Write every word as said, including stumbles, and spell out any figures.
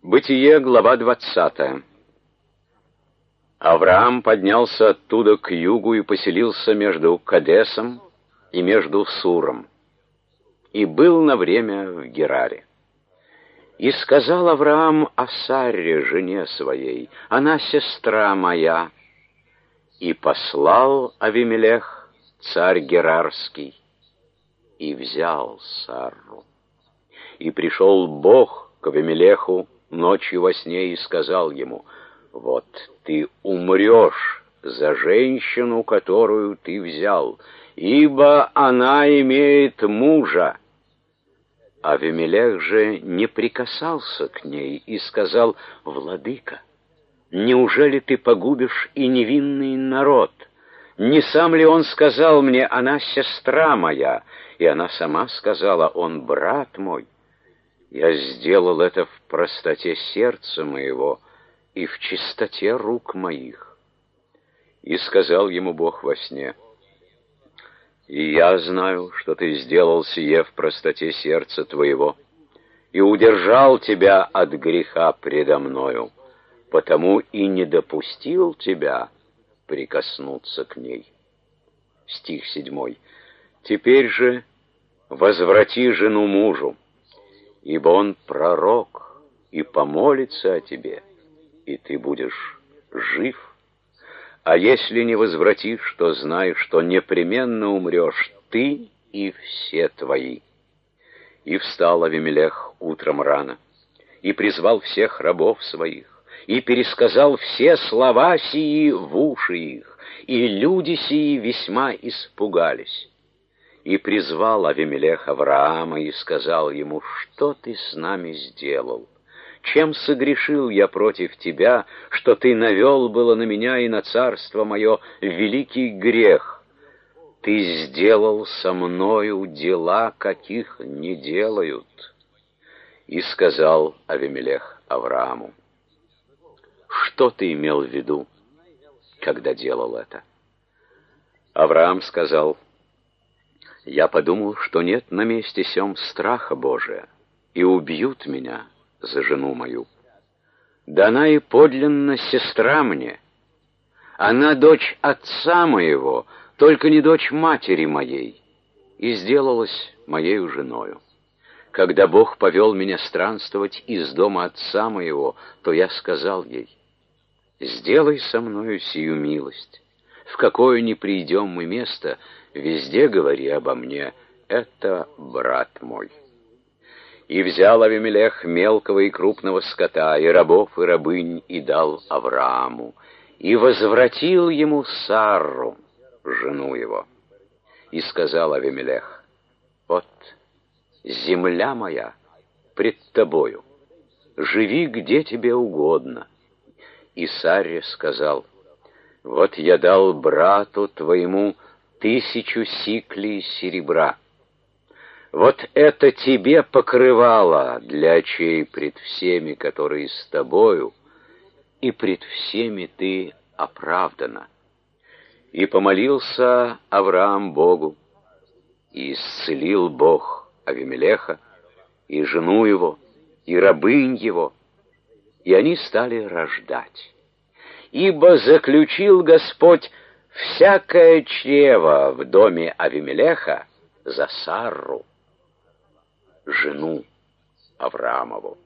Бытие, глава двадцатая. Авраам поднялся оттуда к югу и поселился между Кадесом и между Суром, и был на время в Гераре. И сказал Авраам о Сарре, жене своей: она сестра моя. И послал Авимелех, царь Герарский, и взял Сарру. И пришел Бог к Авимелеху ночью во сне и сказал ему: вот ты умрешь за женщину, которую ты взял, ибо она имеет мужа. Авимелех же не прикасался к ней и сказал: владыка, неужели ты погубишь и невинный народ? Не сам ли он сказал мне: она сестра моя? И она сама сказала: он брат мой. Я сделал это в простоте сердца моего и в чистоте рук моих. И сказал ему Бог во сне: и я знаю, что ты сделал сие в простоте сердца твоего, и удержал тебя от греха предо мною, потому и не допустил тебя прикоснуться к ней. Стих седьмой. Теперь же возврати жену мужу, ибо он пророк и помолится о тебе, и ты будешь жив. А если не возвратишь, то знай, что непременно умрешь ты и все твои. И встал Авимелех утром рано, и призвал всех рабов своих, и пересказал все слова сии в уши их, и люди сии весьма испугались. И призвал Авимелех Авраама и сказал ему: что ты с нами сделал? Чем согрешил я против тебя, что ты навел было на меня и на царство мое великий грех? Ты сделал со мною дела, каких не делают. И сказал Авимелех Аврааму: что ты имел в виду, когда делал это? Авраам сказал: я подумал, что нет на месте сём страха Божия, и убьют меня за жену мою. Да она и подлинно сестра мне. Она дочь отца моего, только не дочь матери моей, и сделалась моею женою. Когда Бог повел меня странствовать из дома отца моего, то я сказал ей: сделай со мною сию милость. В какое ни придем мы место, везде говори обо мне: это брат мой. И взял Авимелех мелкого и крупного скота, и рабов, и рабынь, и дал Аврааму, и возвратил ему Сарру, жену его. И сказал Авимелех: вот земля моя пред тобою, живи где тебе угодно. И Сарре сказал: вот я дал брату твоему тысячу сиклей серебра. Вот это тебе покрывало для очей пред всеми, которые с тобою, и пред всеми ты оправдана. И помолился Авраам Богу, и исцелил Бог Авимелеха, и жену его, и рабынь его, и они стали рождать. Ибо заключил Господь всякое чрево в доме Авимелеха за Сарру, жену Авраамову.